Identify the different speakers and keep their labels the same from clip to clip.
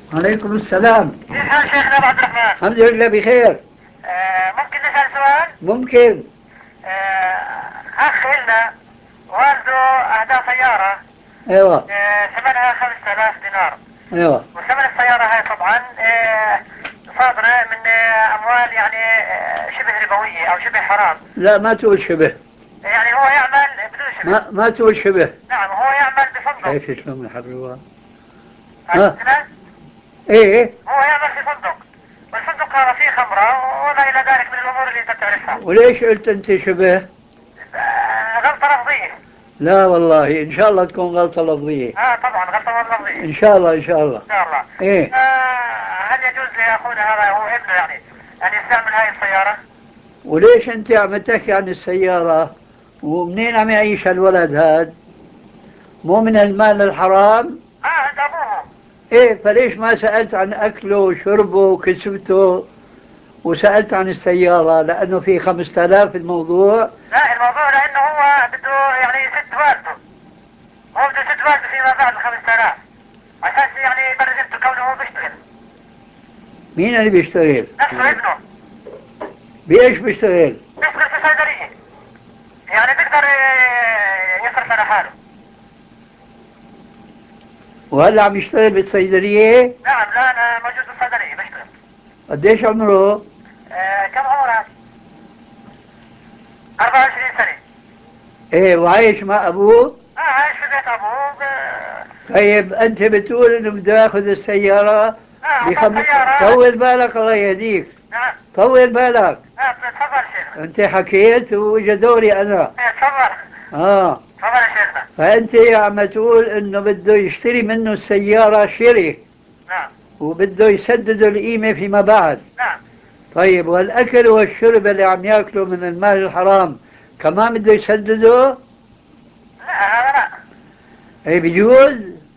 Speaker 1: عليكم السلام.
Speaker 2: كيف حال شيخنا أبو عبد الرحمن؟
Speaker 1: الحمد لله بخير.
Speaker 2: ممكن نسأل سؤال؟
Speaker 1: ممكن.
Speaker 2: أخ إلنا والده أهدى سيارة
Speaker 1: ايوه.
Speaker 2: ثمنها 5000 دينار،
Speaker 1: ايوه.
Speaker 2: وثمن السيارة هاي طبعا صادرة من أموال يعني شبه ربوية أو شبه حرام.
Speaker 1: لا ما تقول شبه.
Speaker 2: يعني هو يعمل بدون شبه.
Speaker 1: ما تقول شبه.
Speaker 2: نعم هو يعمل بفندق.
Speaker 1: شايف شلون يحرروها؟ ها.
Speaker 2: عرفتنا؟
Speaker 1: ايه.
Speaker 2: هو يعمل في فندق، والفندق هذا فيه خمرة وما إلى ذلك من الأمور اللي أنت بتعرفها.
Speaker 1: وليش قلت انت شبه؟
Speaker 2: غلطة لفظية.
Speaker 1: لا والله ان شاء الله تكون غلطة لفظية.
Speaker 2: طبعا غلطة لفظية.
Speaker 1: ان شاء الله ان شاء الله.
Speaker 2: إن شاء الله.
Speaker 1: ايه.
Speaker 2: هل يجوز لأخونا هذا هو ابنه يعني أن يستعمل هاي السيارة؟
Speaker 1: وليش انت عم تحكي عن السيارة؟ ومنين عم يعيش الولد هاد؟ مو من المال الحرام؟
Speaker 2: عند أبوه.
Speaker 1: ايه، فليش ما سألت عن اكله وشربه وكسبته وسألت عن السيارة؟ لأنه في 5000 الموضوع.
Speaker 2: لا الموضوع لأنه هو بده يعني يسد والده، هو بده يسد والده فيما بعد ال 5000 عشان يعني يبرز قيمته كونه هو بيشتغل.
Speaker 1: مين اللي بيشتغل؟
Speaker 2: نفسه ابنه
Speaker 1: بإيش بيشتغل؟
Speaker 2: بيشتغل في صيدلية، يعني بيقدر يصرف على حاله.
Speaker 1: وهلا عم يشتغل بالصيدلية؟
Speaker 2: نعم الآن موجود في الصيدلية بيشتغل.
Speaker 1: قديش عمره؟
Speaker 2: كم عمره؟ 24 سنة.
Speaker 1: ايه، وعايش مع ابوه؟
Speaker 2: عايش في بيت أبوه
Speaker 1: طيب انت بتقول انه بده ياخذ السيارة
Speaker 2: أعطاه سيارة.
Speaker 1: طول بالك الله يهديك.
Speaker 2: نعم.
Speaker 1: طول بالك.
Speaker 2: تفضل شيخنا.
Speaker 1: انت حكيت واجا دوري انا.
Speaker 2: تفضل.
Speaker 1: اه.
Speaker 2: تفضل يا شيخنا.
Speaker 1: فانت عم تقول انه بده يشتري منه السيارة شري،
Speaker 2: نعم.
Speaker 1: وبده يسدد القيمة فيما بعد.
Speaker 2: نعم.
Speaker 1: طيب، والأكل والشرب اللي عم ياكله من المال الحرام كمان بده يسدده؟
Speaker 2: لا هذا لا.
Speaker 1: اي بيجوز؟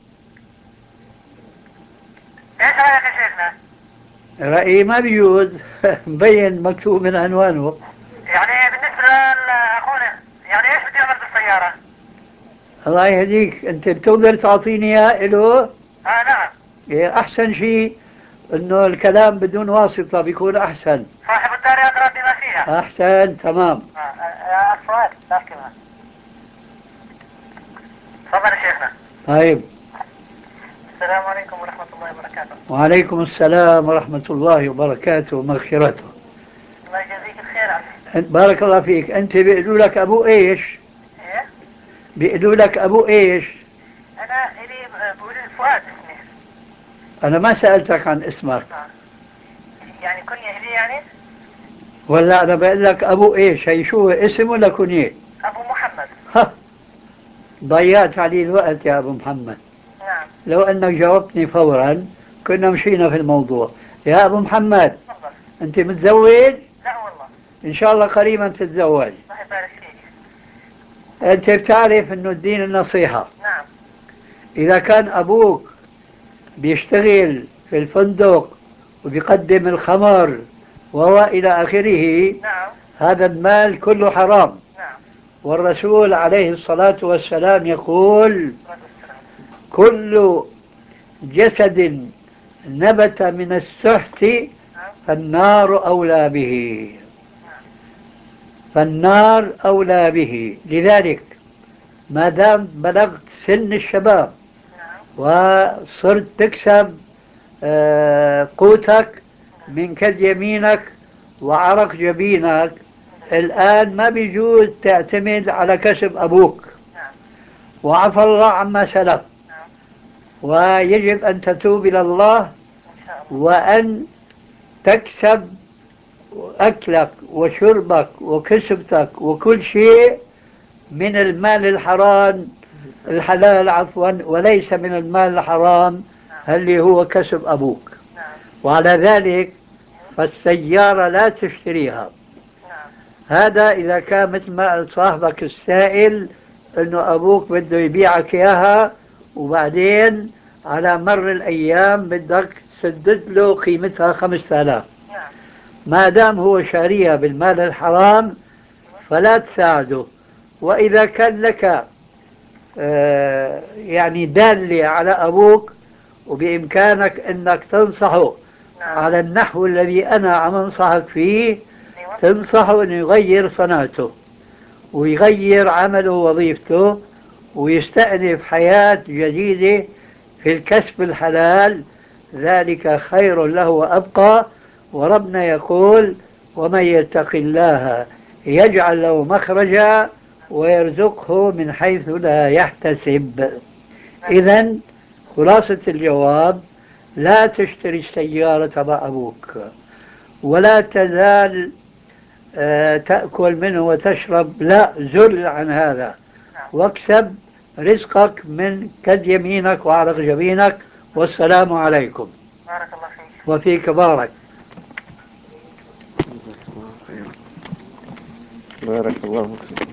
Speaker 2: ايش رايك يا شيخنا؟
Speaker 1: رأيي ما بيجوز. مبين مكتوب من عنوانه.
Speaker 2: يعني بالنسبه لاخونا يعني ايش بده يعمل بالسياره؟
Speaker 1: الله يهديك، انت بتقدر تعطيني اياه له؟
Speaker 2: نعم.
Speaker 1: إيه، احسن شيء انه الكلام بدون واسطة بيكون احسن.
Speaker 2: صاحب الدار ادرى بما فيها.
Speaker 1: احسن، تمام.
Speaker 2: السؤال لا كمان. تفضل يا شيخنا.
Speaker 1: طيب.
Speaker 2: السلام عليكم ورحمه الله وبركاته.
Speaker 1: وعليكم السلام ورحمة الله وبركاته ومغفرته.
Speaker 2: الله يجزيك الخير عمي.
Speaker 1: بارك الله فيك. انت بيقولوا لك ابو ايش؟
Speaker 2: ايه.
Speaker 1: بيقولوا لك ابو ايش؟
Speaker 2: انا الي بقول فؤاد اسمي.
Speaker 1: انا ما سألتك عن اسمك.
Speaker 2: آه. يعني كنية الي يعني.
Speaker 1: ولا انا بقول لك ابو ايش؟ هي شو اسم ولا كنية؟
Speaker 2: ابو محمد.
Speaker 1: ها. ضيعت علي الوقت يا ابو محمد.
Speaker 2: نعم.
Speaker 1: لو انك جاوبتني فورا كنا مشينا في الموضوع. يا ابو محمد،
Speaker 2: تفضل.
Speaker 1: انت متزوج؟
Speaker 2: لا والله.
Speaker 1: ان شاء الله قريبا تتزوج.
Speaker 2: الله يبارك فيك.
Speaker 1: انت بتعرف انه الدين النصيحة.
Speaker 2: نعم.
Speaker 1: اذا كان ابوك بيشتغل في الفندق وبيقدم الخمر والى اخره،
Speaker 2: نعم.
Speaker 1: هذا المال كله حرام.
Speaker 2: نعم.
Speaker 1: والرسول عليه الصلاة والسلام يقول:
Speaker 2: السلام.
Speaker 1: كل جسد نبت من السحت
Speaker 2: نعم.
Speaker 1: فالنار أولى به.
Speaker 2: نعم.
Speaker 1: فالنار أولى به. لذلك ما دام بلغت سن الشباب
Speaker 2: نعم.
Speaker 1: وصرت تكسب قوتك من كد يمينك وعرق جبينك، الآن ما بيجوز تعتمد على كسب أبوك.
Speaker 2: نعم.
Speaker 1: وعفى الله عما سلف.
Speaker 2: نعم.
Speaker 1: ويجب أن تتوب إلى الله
Speaker 2: إن شاء الله.
Speaker 1: وأن تكسب أكلك وشربك وكسبتك وكل شيء من المال الحلال عفوا، وليس من المال الحرام
Speaker 2: نعم.
Speaker 1: اللي هو كسب أبوك.
Speaker 2: نعم.
Speaker 1: وعلى ذلك فالسيارة لا تشتريها.
Speaker 2: نعم.
Speaker 1: هذا إذا كان مثل ما قال صاحبك السائل إنه أبوك بده يبيعك إياها، وبعدين على مر الأيام بدك تسدد له قيمتها 5000.
Speaker 2: نعم.
Speaker 1: ما دام هو شاريها بالمال الحرام فلا تساعده. وإذا كان لك يعني دالة على أبوك وبإمكانك أنك تنصحه
Speaker 2: نعم.
Speaker 1: على النحو الذي أنا عم أنصحك فيه.
Speaker 2: أيوة.
Speaker 1: تنصحه أنه يغير صنعته ويغير عمله ووظيفته ويستأنف حياة جديدة في الكسب الحلال، ذلك خير له وأبقى. وربنا يقول: ومن يتق الله يجعل له مخرجا ويرزقه من حيث لا يحتسب. إذا خلاصة الجواب: لا تشتري السيارة تبع أبوك، ولا تزال تأكل منه وتشرب، لا، زل عن هذا واكسب رزقك من كد يمينك وعرق جبينك. والسلام عليكم.
Speaker 2: بارك الله فيك.
Speaker 1: وفيك بارك.
Speaker 3: بارك الله فيك.